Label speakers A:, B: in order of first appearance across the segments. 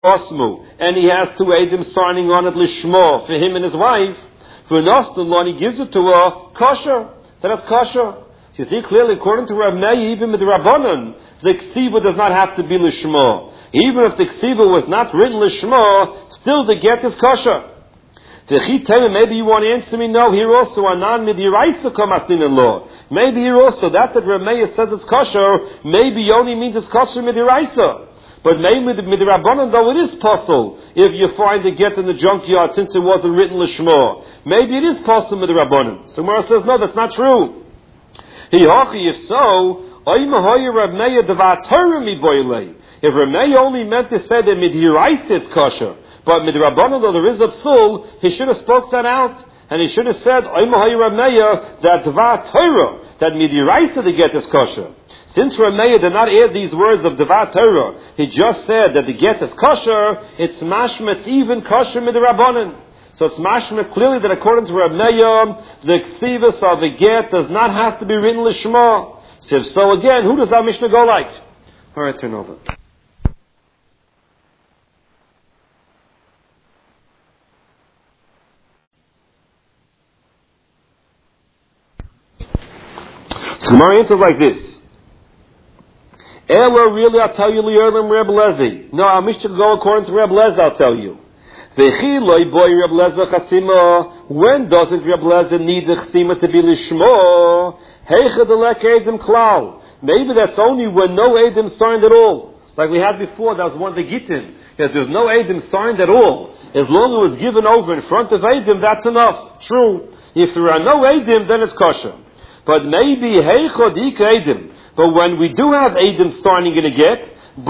A: Osmu, and he has two Eidim signing on it lishmo for him and his wife. For Nostalon, he gives it to her kosher. That's kosher. So you see clearly, according to Rav Meir, even with the Rabbanan, the ksiva does not have to be lishmo. Even if the ksiva was not written lishmo, still the get is kosher. Maybe you want to answer me. No, here also anan midiraisa kamastin in law. Maybe here also that Rav Meir says it's kosher. Maybe he only means it's kosher midiraisa. But maybe with the Rabbanan, though, it is possible if you find the get in the junkyard since it wasn't written l'shmo. Maybe it is possible with the Rabbanan. So Gemara says, no, that's not true. If so, if Rav Meir only meant to say that midiraisa is kosher, but with the Rabbanan, though there is a psul, he should have spoke that out. And he should have said, Rav Meir, that Dvar Torah, that midiraisa the get is kosher. Since Rav Meir did not add these words of Dvar Torah, he just said that the get is kosher, it's mashma, it's even kosher midrabanan. So it's mashma clearly that according to Rav Meir, the ksivas of the get does not have to be written lishma. So if so, again, who does our Mishnah go like? All right, turn over. So Gemara answers like this. Ella, really, I'll tell you, Li'erlim Reb Lezi. No, our Mishnah go according to Reb Lezi, I'll tell you. When doesn't Reb Lezi need the chasima to be lishmo? Maybe that's only when no Eidim signed at all. Like we had before, that was one of the Gittin. If there's no Eidim signed at all, as long as it was given over in front of Eidim, that's enough. True. If there are no Eidim, then it's kosher. But maybe heichod ik Eidim. But when we do have Eidim starting in a get,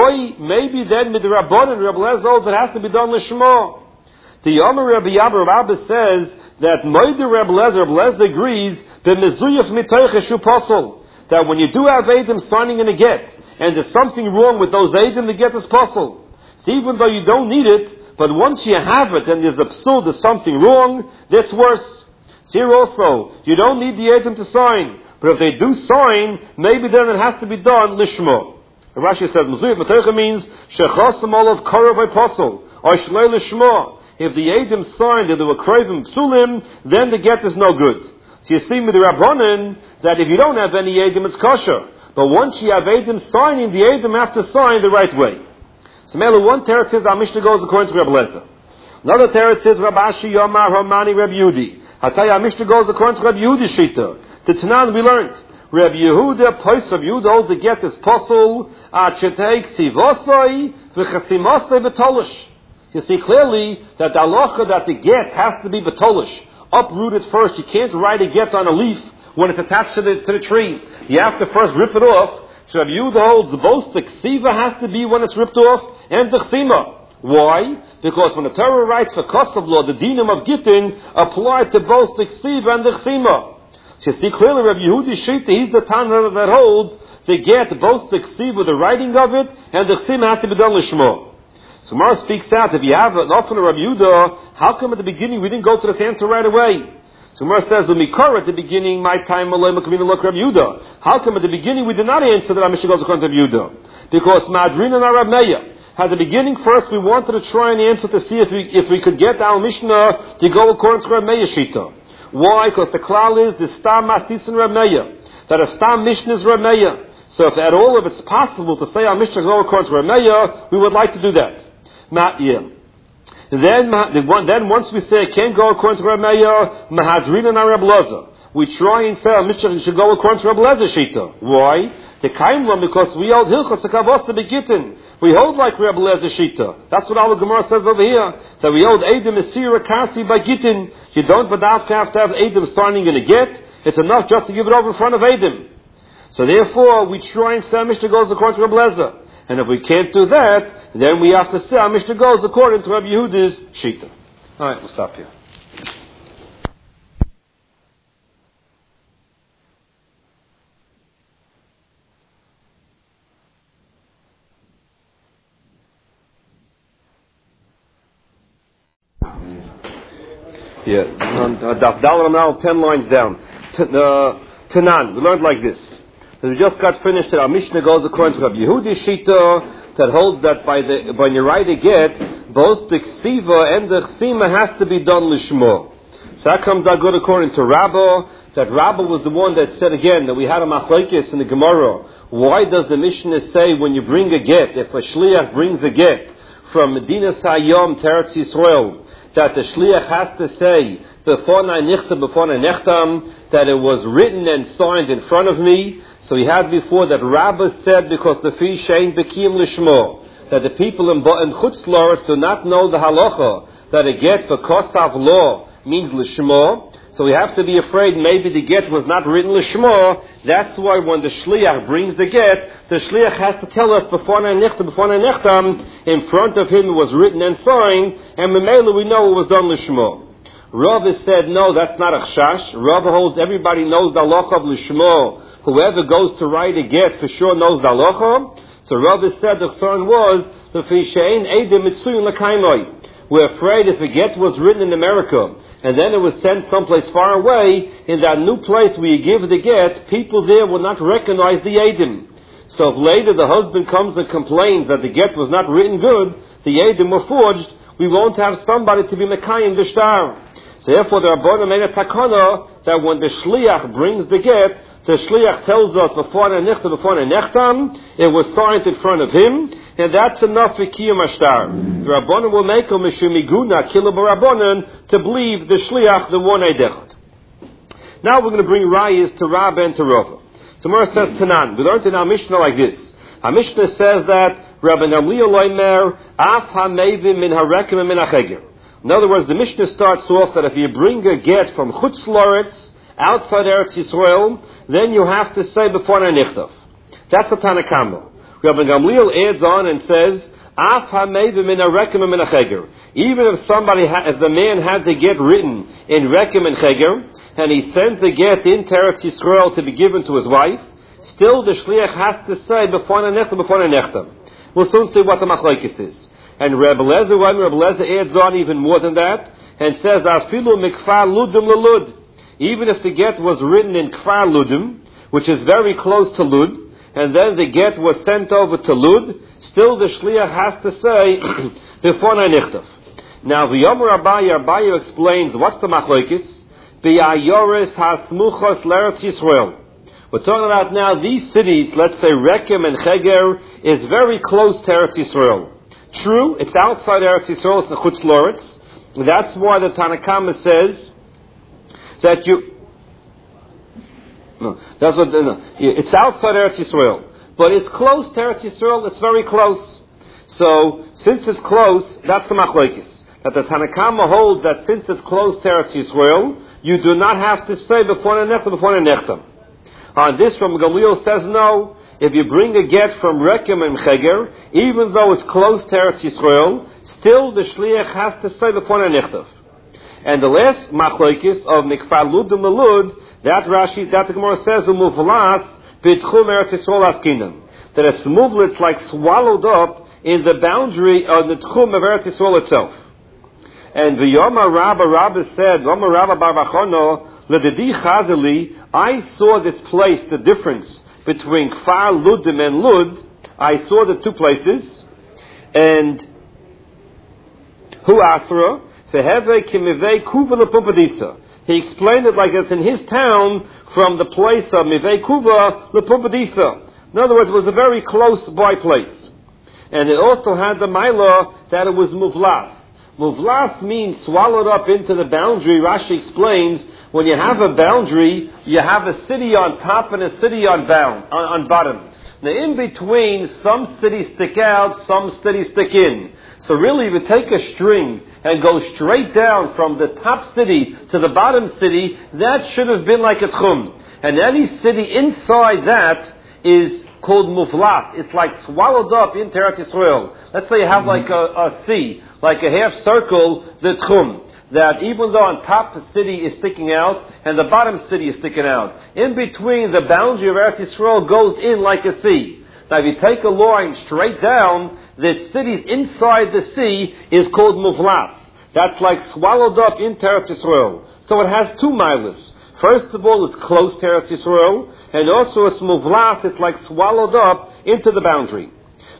A: maybe then with the Rabbanan, Reb Lezer, that has to be done l'shmo. The Yomer Rabbi Abba says that Moed Reb Lezer agrees that mezuyaf mitoich eshu posel. That when you do have Eidim starting in a get, and there's something wrong with those Eidim, the get is posel. So even though you don't need it, but once you have it and there's a psul, there's something wrong, that's worse. So here also, you don't need the Eidim to sign. But if they do sign, maybe then it has to be done lishmo. Rashi says, Mezuyah Matoicha means, Shechosam olav karav apostle, or shlei lishmo. If the Eidim signed and they were kravim psulim, then the get is no good. So you see with the Rabbanan, that if you don't have any Eidim, it's kosher. But once you have Eidim signing, the Eidim have to sign the right way. So Mela, one teretz says, our Mishnah goes according to Reb Lezer. Another teretz says, Rabashi Yomar Romani Reb Yudi. I'll tell you, our Mishnah goes according to Reb Yudi Shita. The Tanan we learned. Reb Yehuda, Pois of Yehuda, holds the get is possible. Achetei ksivosoi v'chasimosoi betolish. You see clearly that the halacha that the get has to be betolish, uprooted first. You can't write a get on a leaf when it's attached to the tree. You have to first rip it off. So Reb Yehuda holds both the ksiva has to be when it's ripped off and the chsima. Why? Because when the Torah writes for Kosav law, the dinim of Gittin apply to both the ksiva and the chsima. So you see clearly, Rabbi Yehudi Shita, he's the Tana that holds the get both the ksiva, the writing of it, and the chsima has to be done lishmo. So Mara speaks out, if you have an often of Rabbi Yehuda, how come at the beginning we didn't go to this answer right away? So Mara says, Mikar at the beginning, my time, Malay Makamina look Rabbi Yehuda. How come at the beginning we did not answer that our Mishnah goes according to Rabbi Yehuda? Because Madrin and Rabbi Meir. At the beginning first we wanted to try and answer to see if we could get our Mishnah to go according to Rabbi Meir Shita. Why? Because the klal is the stam mastis and Reb Meir. That a stam mishnah is Reb Meir. So if at all, if it's possible to say our mishnah go according to Reb Meir, we would like to do that. Not yet. Then once we say it can't go according to Reb Meir, mahadrin and Reb Lezer. We try and say our mishnah should go according to Reb Lezer shita. Why? The kaimlam, because we hold hilchos hakavos to be gittin. We hold like Reb Lezer shita. That's what our Gemara says over here. That we hold Eidim Esira Kasi by Gittin. You don't but have to have Eidim signing in a get. It's enough just to give it over in front of Eidim. So therefore, we try and say our Mishnah goes according to Reb Lezer. And if we can't do that, then we have to say our Mishnah goes according to Reb Yehuda's shita. Alright, we'll stop here. Yeah, Daf Dalar now 10 lines down. Tanan, we learned like this. We just got finished that our Mishnah goes according to Rabbi Yehudi Shita, that holds that when you write a get, both the ksiva and the chsima has to be done lishmo. So that comes out good according to Rabbah, that Rabbah was the one that said again that we had a machlokes in the Gemara. Why does the Mishnah say when you bring a get, if a shliach brings a get from Medina Sayyam to Eretz Yisrael, that the shliach has to say befonai nechtam, that it was written and signed in front of me? So we had before that Rabbah said because the fi shein bekim lishmo, that the people in Chutz La'aretz do not know the halacha that a get for kosav law means lishmo. So we have to be afraid maybe the get was not written lishmo. That's why when the shliach brings the get, the shliach has to tell us befonai nechtam, in front of him it was written and signed, and memela we know it was done lishmo. Rav said no, that's not a chashash. Rav holds everybody knows the halacha of lishmo. Whoever goes to write a get for sure knows the halacha. So Rav said the concern was the fishein edim mitzuyun lakaimoi. We're afraid if a get was written in America and then it was sent someplace far away, in that new place where you give the get, people there will not recognize the edim. So if later the husband comes and complains that the get was not written good, the edim were forged, we won't have somebody to be mekayim the shtar. So therefore the Rabbanan made a takana that when the shliach brings the get, the shliach tells us before nechtam, it was signed in front of him, and that's enough for kiyum ashtar. The Rabbanan will make a mishumiguna kila b'Rabbanan to believe the shliach the one eidechad. Now we're going to bring rayas to Rabbah and to Rava. So Mora says Tanan. We learned in our Mishnah like this. Our Mishnah says that Rabbi Gamliel loimer af hamevim min harekim min hacheger. In other words, the Mishnah starts off that if you bring a get from Chutz La'aretz, outside Eretz Yisrael, then you have to say before nichtav. That's the Tanakama. Rabbi Gamliel adds on and says, Af ha-meiv min ha-rekem min ha-cheger. Even if if the man had the get written in rekem and cheger, and he sent the get into Eretz Yisrael to be given to his wife, still the shliach has to say before nichtav. We'll soon see what the machlokes is. And Rabbi Lezer adds on even more than that, and says, Afilu mikfar ludim lelud. Even if the get was written in Kfar Ludim, which is very close to Lud, and then the get was sent over to Lud, still the shliach has to say before nichtav. Now, V'yomer Abaye explains what's the machlokes. B'ayoris hasmuchos l'Eretz Yisrael. We're talking about now these cities. Let's say Rekem and Cheger is very close to Eretz Yisrael. True, it's outside Eretz Yisrael. It's in Chutz La'aretz. That's why the Tanakama says that it's outside Eretz Yisrael, but it's close to Eretz Yisrael. It's very close. So since it's close, that's the machlokes. That the Tanakama holds that since it's close to Eretz Yisrael, you do not have to say before nechtam. On this, from Gamliel says no. If you bring a get from Rekem and Cheger, even though it's close to Eretz Yisrael, still the shliach has to say before nechtam. And the last machlokes of Mikfar Ludim Lelud, that the Gemara says, Umuvlas b'tchum Eretz Yisrael askinan. That a smuvlet's like swallowed up in the boundary of the tchum of Eretz Yisrael itself. And V'yoma Rabba said, V'yoma Rabba bar Vachono, L'dedi Chazeli, I saw this place, the difference between Kfar Ludim and Lud. I saw the two places. And Hu Asra, he explained it like it's in his town from the place of Mivei Kuva Lepumpadisa. In other words, it was a very close by place. And it also had the Maila that it was Muvlas. Muvlas means swallowed up into the boundary. Rashi explains, when you have a boundary, you have a city on top and a city on bottom. Now in between, some cities stick out, some cities stick in. So really, if you take a string and go straight down from the top city to the bottom city, that should have been like a tchum. And any city inside that is called muflas. It's like swallowed up into Eretz Yisrael. Let's say you have like a sea, like a half circle, the tchum. That even though on top the city is sticking out and the bottom city is sticking out, in between the boundary of Eretz Yisrael goes in like a sea. Now if you take a line straight down, the cities inside the sea is called muflas. That's like swallowed up into Eretz Yisrael. So it has two milas. First of all, it's close to Eretz Yisrael, and also it's muvlas, it's like swallowed up into the boundary.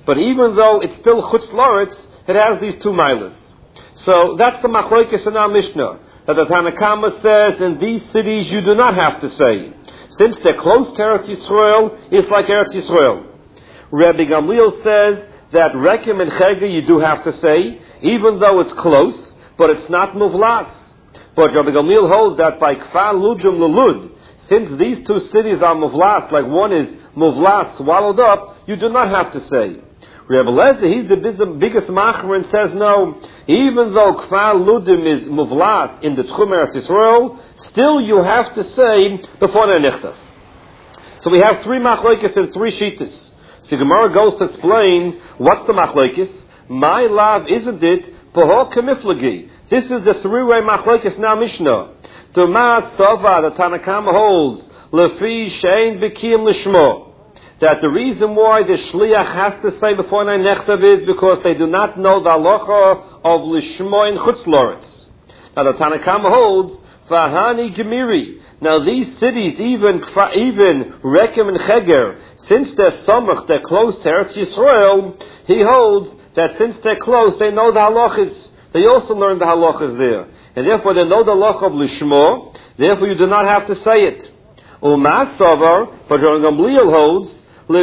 A: But even though it's still Chutz Loretz, it has these 2 milas. So that's the machlokes in our Mishnah. That the Tanna Kama says, in these cities you do not have to say. Since they're close to Eretz Yisrael, it's like Eretz Yisrael. Rabbi Gamliel says that Rekem and Cheger you do have to say, even though it's close, but it's not Muvlas. But Rabbi Gamliel holds that by Kfar Lujum Lelud, since these 2 cities are Muvlas, like one is Muvlas, swallowed up, you do not have to say. Rabbi Lezer, he's the biggest macher and says no, even though Kfar Ludim is Muvlas in the Tchum Eretz Yisrael, still you have to say before the Nichtav. So we have 3 machlokes and 3 shittas. So Gemara goes to explain what's the machlokes. My love, isn't it? Poho Kemiflagi. This is the 3-way machlokes now Mishnah. Tuma Sova, the Tanna Kama holds, Lefi Shein B'Kiyim Lishmo. That the reason why the Shliach has to say before Nine Nechtav is because they do not know the halacha of Lishmo in Chutz Loretz. Now the Tanna Kama holds, Vahani Gemiri. Now these cities, even Rekem and Cheger, since they're Samach, they're close to Eretz Yisrael, he holds that since they're close, they know the halachas. They also learn the halachas there. And therefore they know the halacha of Lishmo, therefore you do not have to say it. Umas Savar, but Rabbi Gamliel holds, no,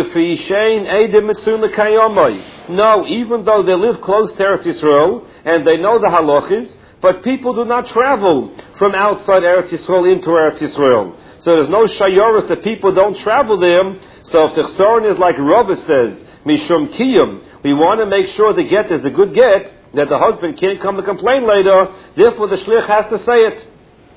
A: even though they live close to Eretz Yisrael and they know the halachas, but people do not travel from outside Eretz Yisrael into Eretz Yisrael. So there's no shayoris that people don't travel there. So if the chsaron is like Rava says, Mishum Kiyum, we want to make sure the get is a good get, that the husband can't come to complain later, therefore the shlich has to say it.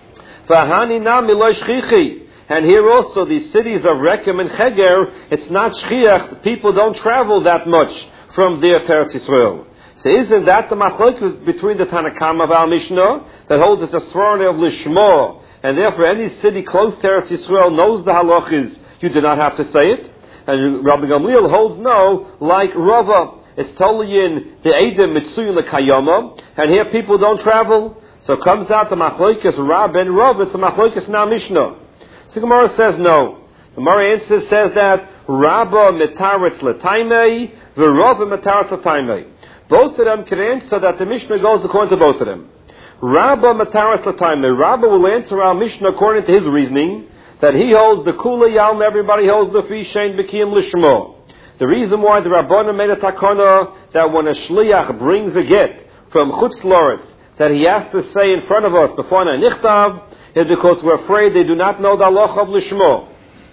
A: Vahani na miloi shchichi. And here also, these cities of Rekem and Cheger, it's not Shchiach, people don't travel that much from there to Eretz Yisrael. So isn't that the machlokes between the Tanna Kama of our Mishnah, that holds it's a swarne of Lishmo, and therefore any city close to Eretz Yisrael knows the halachas, you do not have to say it? And Rabbi Gamliel holds no, like Rava, it's totally in the Eidim Mitsuyin L'Kayama, and here people don't travel. So it comes out the machlokes Rab and Rava, it's the machlokes in our Mishnah. So Gemara says no. The Gemara answer says that Rabba metaretz l'taimei, v'Rava metaretz l'taimei. Both of them can answer that the Mishnah goes according to both of them. Rabba metaretz l'taimei. Rabba will answer our Mishnah according to his reasoning that he holds the kula yalm, everybody holds the fi shein b'kiyim lishmo. The reason why the Rabbanan made a takana that when a shliach brings a get from Chutz Loretz that he has to say in front of us before a nichtav is because we're afraid they do not know the halacha of Lishmo.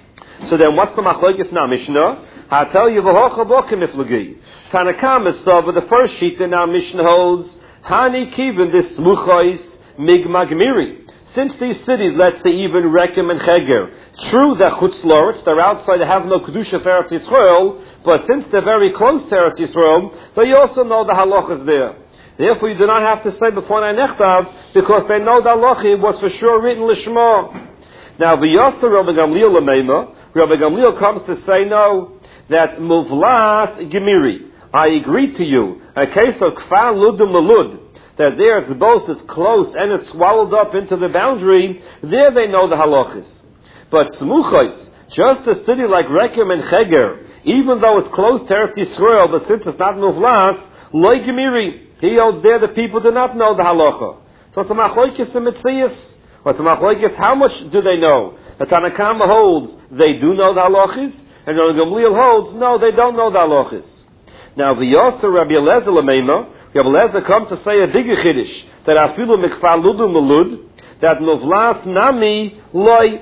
A: So then what's the machlokes in our Mishnah? I'll tell you, v'hocha bokim iflagi. Tanna Kama Sava, the first sheet in our Mishnah holds, Hani Kivin, this Smuchais, Migmagmiri. Since these cities, let's say even Rekem and Cheger, true that Chutz Loretz, they're outside, they have no Kedushas Eretz Yisrael, but since they're very close to Eretz Yisrael, they also know the halachas there. Therefore, you do not have to say before Nechtav because they know the halacha was for sure written Lishma. Now, v'yasser Rabbi Gamliel l'meima, Rabbi Gamliel comes to say no, that Muvlas Gemiri. I agree to you. A case of Kfar Ludim Lelud, that there it's both it's close and it's swallowed up into the boundary. There they know the halachas. But Smuchos, just a city like Rekem and Cheger, even though it's close to Eretz Yisrael, but since it's not Muvlas, Loi Gemiri. He holds there the people do not know the halacha. So it's a machlokes in Mitzias. What's a machlokes? How much do they know? The Tanna Kama holds they do know the halachas, and Rabbi Gamliel holds no, they don't know the halachas. Now v'yosser Rabbi Eliezer l'meima, Rabbi Eliezer comes to say a bigger chiddush that afilu mikfar ludum melud that muvlas nami loy.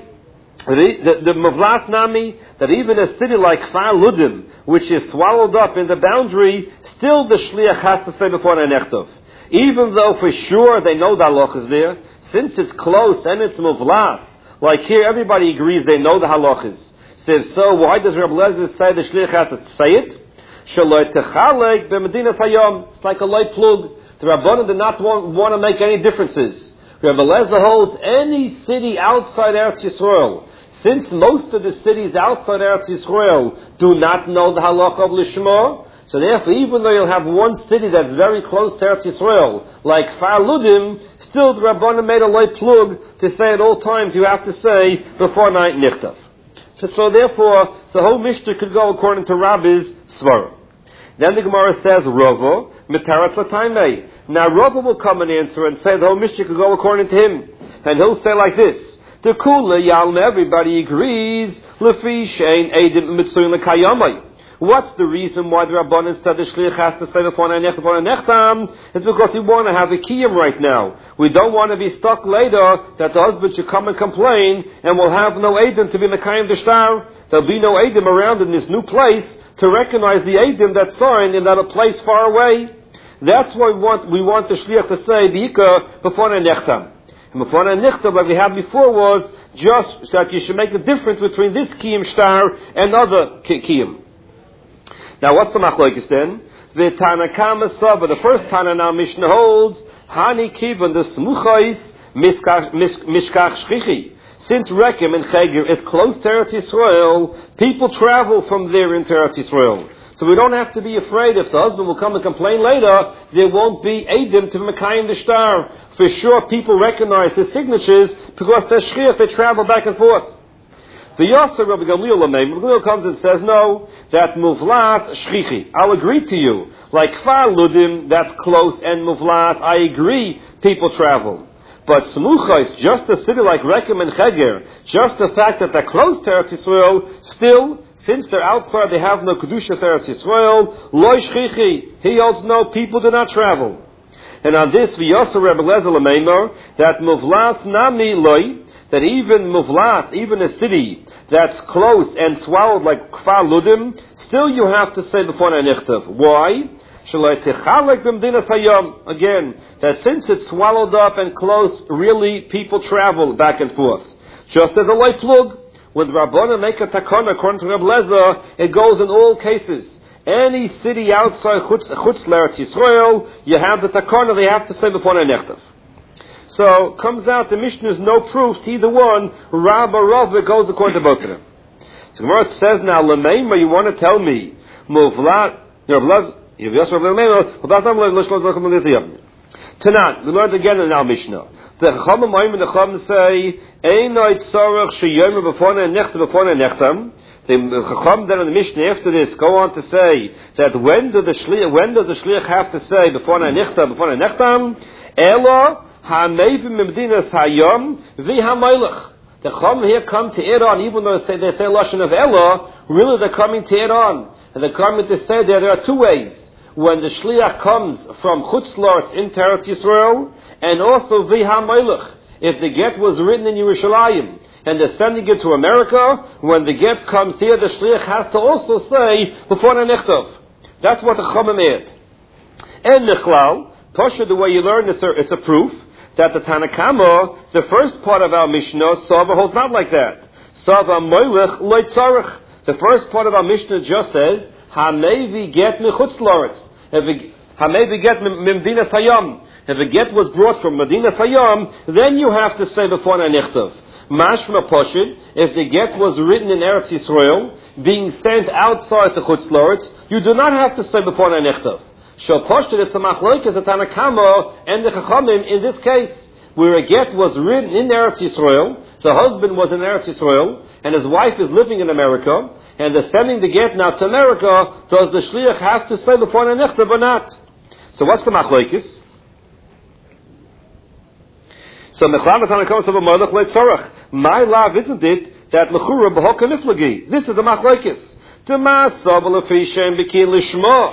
A: The Mavlas Nami, that even a city like Kfar Ludim, which is swallowed up in the boundary, still the Shliach has to say before Nechtav. Even though for sure they know the halachas there, since it's close and it's Mavlas, like here everybody agrees they know the halachas. So why does Rabbi Lezer say the Shliach has to say it? Shaloi techalek b'medinas hayom. It's like a light plug. The Rabbanan did not want to make any differences. Rabbi Lezer holds any city outside Eretz Yisrael. Since most of the cities outside Eretz Yisrael do not know the halacha of Lishma, so therefore even though you'll have one city that's very close to Eretz Yisrael, like Kfar Ludim, still the Rabbanan made a light plug to say at all times you have to say before night Nichtav. So therefore the whole Mishnah could go according to Rabbi's Svarah. Then the Gemara says, Rava, mitaras l'taimei. Now Rava will come and answer and say the whole Mishnah could go according to him. And he'll say like this, the kula yalm, everybody agrees, lefi shein edim mitzuyin l'kayamai. What's the reason why the Rabbanan said the Shliach has to say before Nechtam? It's because we want to have a kiyum right now. We don't want to be stuck later that the husband should come and complain and we'll have no Eidim to be Mekayim the Shtar. There'll be no Eidim around in this new place to recognize the Eidim that's signed in that a place far away. That's why we want the Shliach to say the Ikar before Nechtam. And before Nechtam, like we had before, was just that you should make a difference between this kiyum shtar and other kiyum. Now, what's the machlokes then? The Tanakama Saba, the first Tana now Mishnah holds, Hani Kivan the Smuchais Mishkach Shchichi. Since Rekem and Cheger is close to Eretz Yisrael, people travel from there into Eretz Yisrael. So we don't have to be afraid if the husband will come and complain later, there won't be Eidim to Mekayim the Shtar. For sure, people recognize his signatures because they're shchiach, they travel back and forth. The Yosef Rabbi Gamliel comes and says, no, that Muvlas Shchichi. I'll agree to you. Like Kfar Ludim, that's close, and Muvlas, I agree, people travel. But Smuchais, just a city like Rekem and Cheger, just the fact that they're close to Eretz Yisrael, still, since they're outside, they have no Kedushas Eretz Yisrael, Loi Shchichi. He holds no, people do not travel. And on this, V'yosef Rabbi Lezer Lameimer, that Muvlas Nami Loi, that even Muvlas, even a city that's close and swallowed like Kfar Ludim, still you have to say before Nechtav. Why? Again, that since it's swallowed up and close, really people travel back and forth. Just as a light plug, when the Rabbanan make a takana, according to Rabbi Lezer, it goes in all cases. Any city outside Chutz L'Eretz Yisrael, you have the takana, they have to say before Nechtav. So, comes out the Mishnah is no proof to either one. Rabba Rav, it goes according to both of them. So Gemara says now, L'meima, you want to tell me, Muvlat, Tanan, we learned again in our Mishnah. The Chacham say, Einoi tzorach sheyomer b'fonei nechtam b'fonei nechtam. The Chacham then in the Mishnah after this go on to say that when does the Shliach have to say b'fonei nechtam, Elo ha'meivim memdinas hayom v'hamelech. The Chacham here come to Iran, even though they say Lashon of Elo, really they're coming to Iran. And they're coming to say there are two ways. When the Shliach comes from Chutz La'aretz into Eretz Yisrael, and also V'ha Melech, if the get was written in Yerushalayim, and they're sending it to America, when the get comes here, the Shliach has to also say, before Nechtav. That's what the Chachamim add. And Nechlal, Pasha, the way you learn, it's a proof that the Tanakama, the first part of our Mishnah, Sava holds not like that. Sava Melech Loy Tzarech. The first part of our Mishnah just says, Hamevi get mechutz la'aretz. Hamevi get mimdinas hayam. If a get was brought from Medinas Hayam, then you have to say before Nechtav. Mashma Poshid, if the get was written in Eretz Yisrael, being sent outside the Chutz La'aretz, you do not have to say before Nechtav. Shal Poshid, it's a machlokes, the Tanakama and the Chachamim in this case, where a get was written in Eretz Yisrael, the husband was in Eretz Yisrael, and his wife is living in America, and they're sending the get now to America, does the Shliach have to say before Nechtav or not? So what's the machlokes? So Mechlam Tanakos of a Malach Leit Sorach. My love, isn't it, that Mechura B'Hoka Niflagi? This is the machlokes. T'ma Sabal Afishem B'Ki Lishma.